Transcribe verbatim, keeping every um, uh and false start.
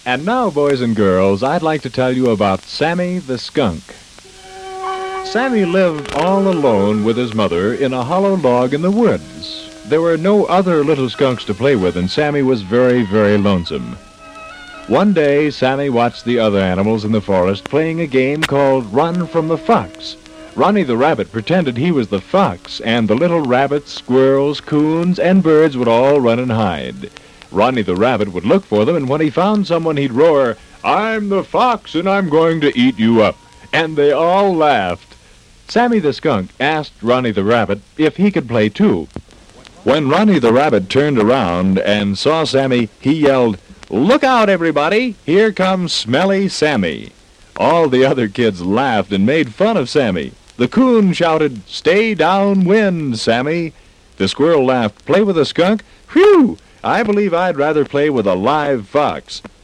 And now, boys and girls, I'd like to tell you about Sammy the Skunk. Sammy lived all alone with his mother in a hollow log in the woods. There were no other little skunks to play with, and Sammy was very, very lonesome. One day, Sammy watched the other animals in the forest playing a game called Run from the Fox. Ronnie the Rabbit pretended he was the fox, and the little rabbits, squirrels, coons, and birds would all run and hide. Ronnie the Rabbit would look for them, and when he found someone, he'd roar, "I'm the fox, and I'm going to eat you up." And they all laughed. Sammy the Skunk asked Ronnie the Rabbit if he could play too. When Ronnie the Rabbit turned around and saw Sammy, he yelled, "Look out, everybody! Here comes Smelly Sammy!" All the other kids laughed and made fun of Sammy. The coon shouted, "Stay downwind, Sammy!" The squirrel laughed, "Play with a skunk? Whew! I believe I'd rather play with a live fox."